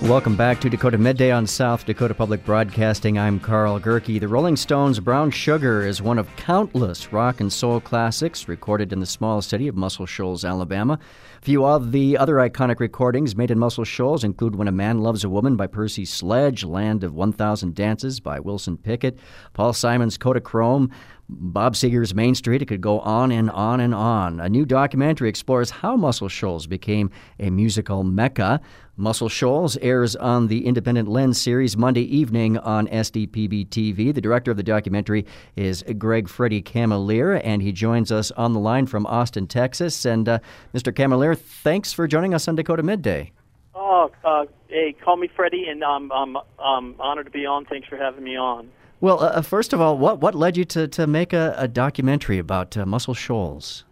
Welcome back to Dakota Midday on South Dakota Public Broadcasting. I'm Carl Gerke. The Rolling Stones' Brown Sugar is one of countless rock and soul classics recorded in the small city of Muscle Shoals, Alabama. A few of the other iconic recordings made in Muscle Shoals include When a Man Loves a Woman by Percy Sledge, Land of 1,000 Dances by Wilson Pickett, Paul Simon's Kodachrome, Bob Seger's Main Street. It could go on and on and on. A new documentary explores how Muscle Shoals became a musical mecca. Muscle Shoals airs on the Independent Lens series Monday evening on SDPB TV. The director of the documentary is Greg Freddie Camalier, and he joins us on the line from Austin, Texas. And Mr. Camalier, thanks for joining us on Dakota Midday. Hey, call me Freddie, and I'm honored to be on. Thanks for having me on. Well, first of all, what led you to make a documentary about Muscle Shoals?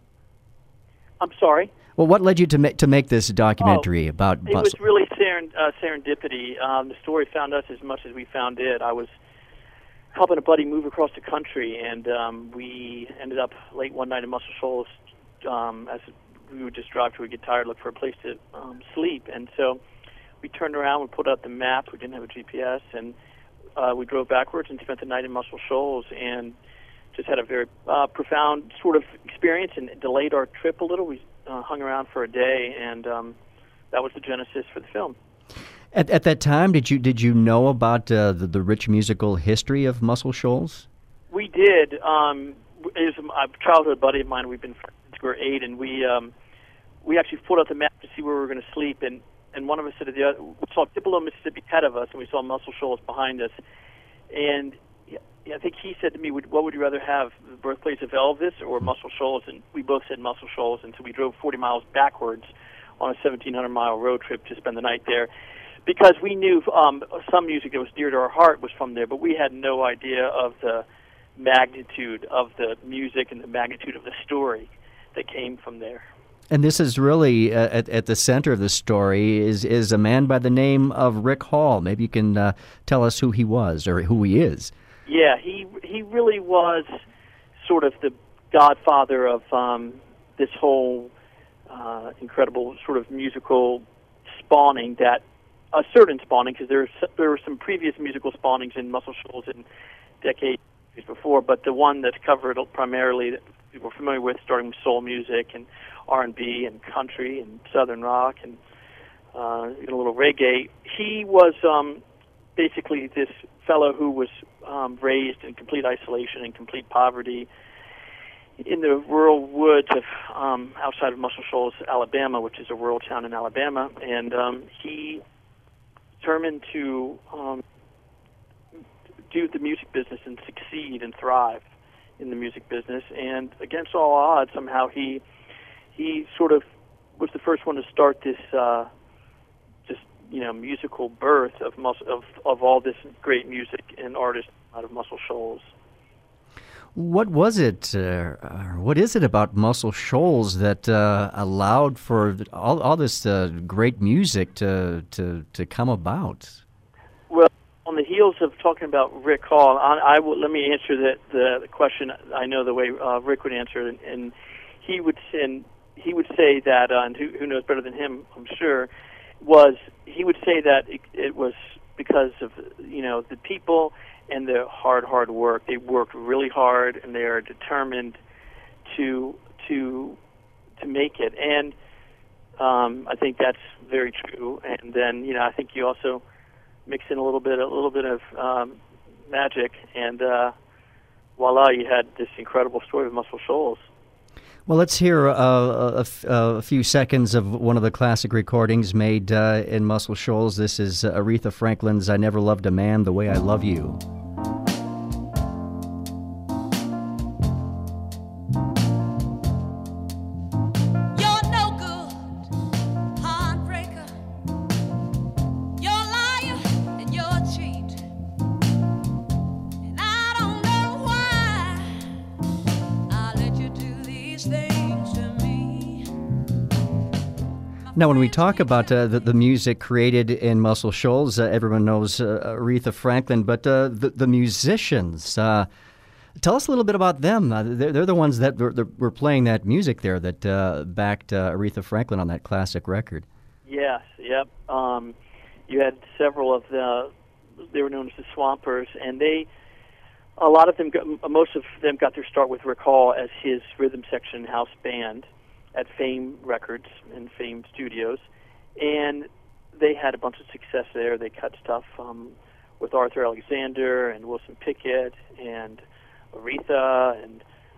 I'm sorry? Well, what led you to make this documentary about Muscle? It was really serendipity. The story found us as much as we found it. I was helping a buddy move across the country, and we ended up late one night in Muscle Shoals. As we would just drive till we get tired, look for a place to sleep. And so we turned around, we pulled out the map. We didn't have a GPS, and we drove backwards and spent the night in Muscle Shoals, and just had a very profound sort of experience, and delayed our trip a little. We hung around for a day, and that was the genesis for the film. At that time, did you know about the rich musical history of Muscle Shoals? We did. It was a childhood buddy of mine. We've been friends since we were 8, and we actually pulled out the map to see where we were going to sleep, and one of us said to the other, we saw Tupelo, Mississippi ahead of us, and we saw Muscle Shoals behind us. And I think he said to me, what would you rather have, the birthplace of Elvis or Muscle Shoals? And we both said Muscle Shoals, and so we drove 40 miles backwards on a 1,700-mile road trip to spend the night there, because we knew some music that was dear to our heart was from there, but we had no idea of the magnitude of the music and the magnitude of the story that came from there. And this is really at the center of the story is a man by the name of Rick Hall. Maybe you can tell us who he was or who he is. Yeah, he really was sort of the godfather of this whole incredible sort of musical spawning, that a certain spawning, because there were some previous musical spawnings in Muscle Shoals in decades before, but the one that's covered primarily that people are familiar with, starting with soul music and R&B and country and southern rock and even a little reggae. He was basically this fellow who was raised in complete isolation and complete poverty in the rural woods of outside of Muscle Shoals, Alabama, which is a rural town in Alabama, and he determined to do the music business and succeed and thrive in the music business. And against all odds, somehow he sort of was the first one to start this musical birth of all this great music and artists out of Muscle Shoals. What was it, what is it about Muscle Shoals that allowed for all this great music to come about? Well, on the heels of talking about Rick Hall, let me answer the question. I know the way Rick would answer it, and he would say that, and who knows better than him, I'm sure, he would say that it was because of the people and the hard work. They worked really hard, and they are determined to make it. And I think that's very true. And then I think you also mix in a little bit of magic, and voila, you had this incredible story of Muscle Shoals. Well, let's hear a few seconds of one of the classic recordings made in Muscle Shoals. This is Aretha Franklin's I Never Loved a Man the Way I Love You. Now, when we talk about the music created in Muscle Shoals, everyone knows Aretha Franklin, but the musicians, tell us a little bit about them. They're the ones that were playing that music there that backed Aretha Franklin on that classic record. Yes, yep. you had several of they were known as the Swampers, and a lot of them, most of them got their start with Rick Hall as his rhythm section house band at Fame Records and Fame Studios, and they had a bunch of success there. They cut stuff with Arthur Alexander and Wilson Pickett and Aretha and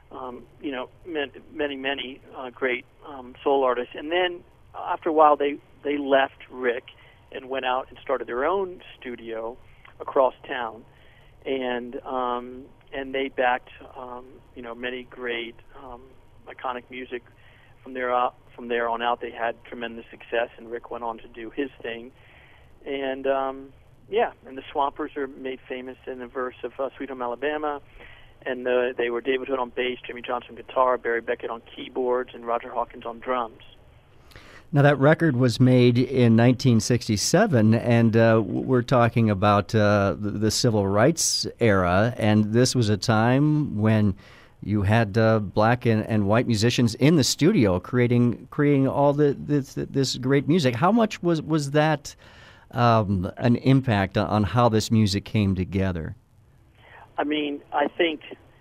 many great soul artists. And then after a while, they left Rick and went out and started their own studio across town, and they backed many great iconic music. From there on out, they had tremendous success, and Rick went on to do his thing. And and the Swampers are made famous in the verse of Sweet Home Alabama, and they were David Hood on bass, Jimmy Johnson guitar, Barry Beckett on keyboards, and Roger Hawkins on drums. Now, that record was made in 1967, and we're talking about the Civil Rights era, and this was a time when you had black and white musicians in the studio creating all this great music. How much was that an impact on how this music came together? I mean, I think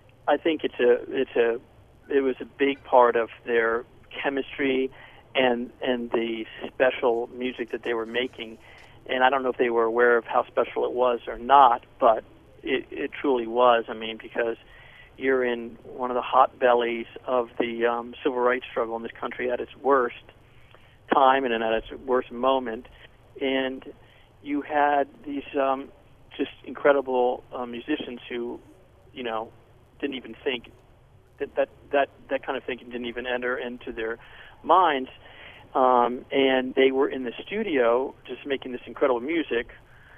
it was a big part of their chemistry and the special music that they were making. And I don't know if they were aware of how special it was or not, but it truly was. I mean, because you're in one of the hot bellies of the civil rights struggle in this country at its worst time and at its worst moment, and you had these just incredible musicians who, didn't even think that kind of thinking didn't even enter into their minds, and they were in the studio just making this incredible music.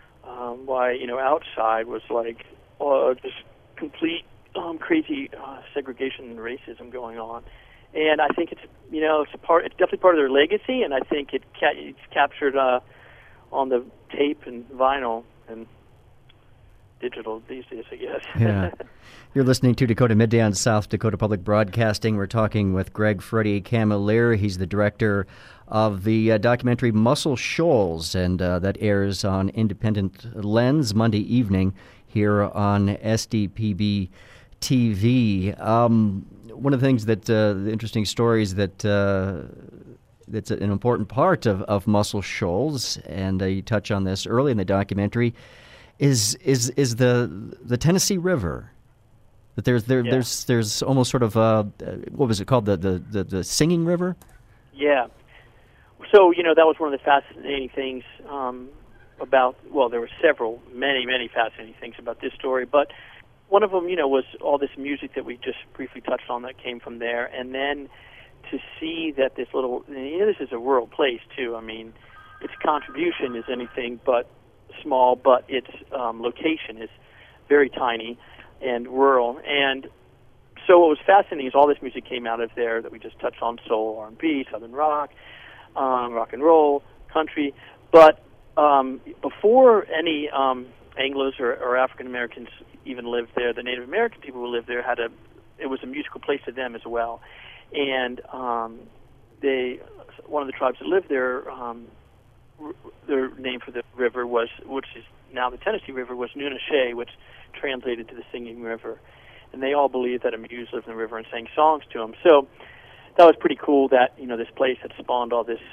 Outside was like just complete crazy segregation and racism going on, and I think it's definitely part of their legacy, and I think it's captured on the tape and vinyl and digital these days, I guess. Yeah. You're listening to Dakota Midday on South Dakota Public Broadcasting. We're talking with Greg Freddie Camilleri. He's the director of the documentary Muscle Shoals, and that airs on Independent Lens Monday evening here on SDPB TV. One of the things that the interesting stories that's an important part of Muscle Shoals, and you touch on this early in the documentary, is the Tennessee River. That there's almost sort of what was it called, the Singing River? Yeah. So that was one of the fascinating things there were many fascinating things about this story, but one of them, was all this music that we just briefly touched on that came from there, and then to see that this this is a rural place too. I mean, its contribution is anything but small, but its location is very tiny and rural. And so what was fascinating is all this music came out of there that we just touched on: soul, R&B, southern rock, rock and roll, country. But before any Anglos or African Americans even lived there, the Native American people who lived there it was a musical place to them as well. And one of the tribes that lived there, their name for the river which is now the Tennessee River, was Nunashe, which translated to the Singing River. And they all believed that a muse lived in the river and sang songs to them. So that was pretty cool that, this place had spawned all this,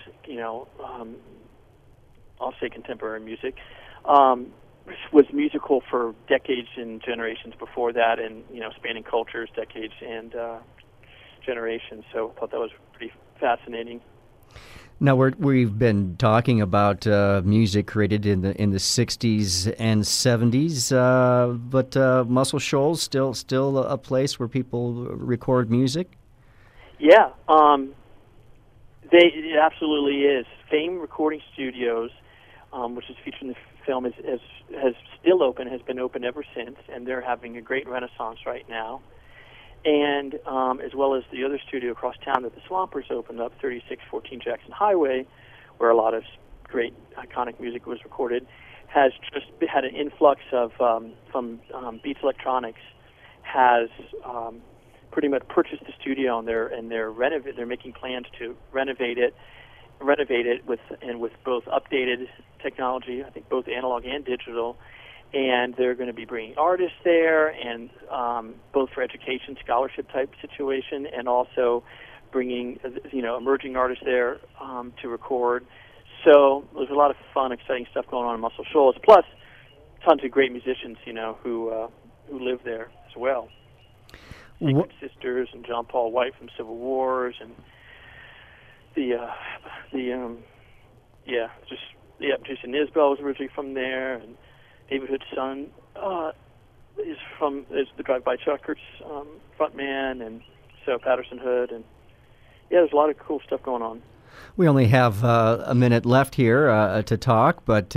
I'll say contemporary music. Was musical for decades and generations before that, and spanning cultures, decades and generations. So I thought that was pretty fascinating. Now we've been talking about music created in the 60s and 70s, but Muscle Shoals still a place where people record music. Yeah, it absolutely is. Fame Recording Studios, which is featured in the film, has still open, has been open ever since, and they're having a great renaissance right now. And as well as the other studio across town that the Swampers opened up, 3614 Jackson Highway, where a lot of great iconic music was recorded, has just had an influx of from Beats Electronics, has pretty much purchased the studio, and they're making plans to renovate it renovate it with both updated technology, I think both analog and digital, and they're going to be bringing artists there, and both for education, scholarship type situation, and also bringing emerging artists there to record. So there's a lot of fun, exciting stuff going on in Muscle Shoals. Plus, tons of great musicians, who live there as well. Secret Sisters and John Paul White from Civil Wars, and Jason Isbell was originally from there, and David Hood's son is the Drive-By Truckers frontman, and so Patterson Hood, and there's a lot of cool stuff going on. We only have a minute left here to talk, but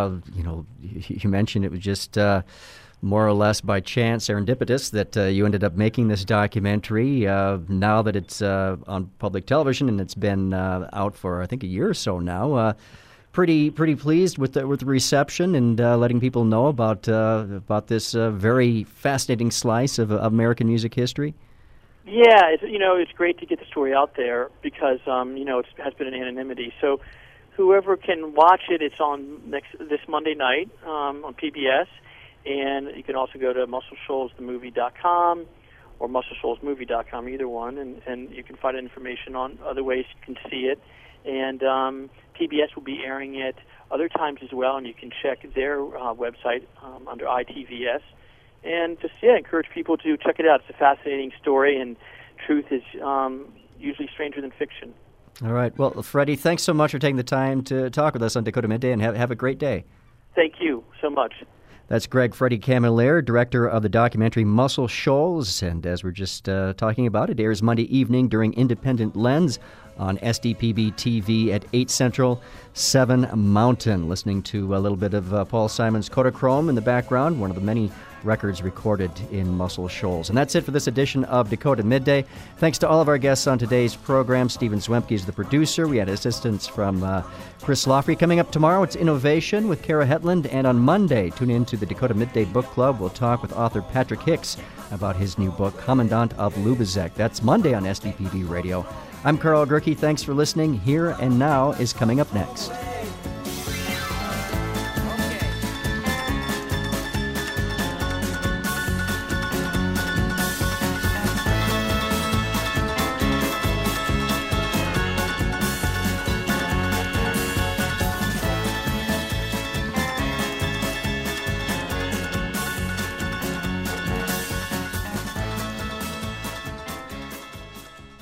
you mentioned it was just more or less by chance, serendipitous, that you ended up making this documentary. Now that it's on public television and it's been out for I think a year or so now, pretty pleased with the reception and letting people know about this very fascinating slice of American music history. Yeah, it's great to get the story out there because it has been in anonymity. So whoever can watch it, it's on this Monday night on PBS, and you can also go to MuscleShoalsTheMovie.com or MuscleShoalsMovie.com, either one, and you can find information on other ways you can see it. And PBS will be airing it other times as well, and you can check their website under ITVS. And just, encourage people to check it out. It's a fascinating story, and truth is usually stranger than fiction. All right. Well, Freddie, thanks so much for taking the time to talk with us on Dakota Midday, and have a great day. Thank you so much. That's Greg Freddie Camilleri, director of the documentary Muscle Shoals. And as we're just talking about, it airs Monday evening during Independent Lens on SDPB TV at 8 Central, 7 Mountain. Listening to a little bit of Paul Simon's Kodachrome in the background, one of the many records recorded in Muscle Shoals. And that's it for this edition of Dakota Midday. Thanks to all of our guests on today's program. Stephen Zwemke is the producer. We had assistance from Chris Lawfrey. Coming up tomorrow, it's Innovation with Kara Hetland. And on Monday, tune in to the Dakota Midday Book Club. We'll talk with author Patrick Hicks about his new book, Commandant of Lubezek. That's Monday on SDPB Radio. I'm Carl Gerke. Thanks for listening. Here and Now is coming up next.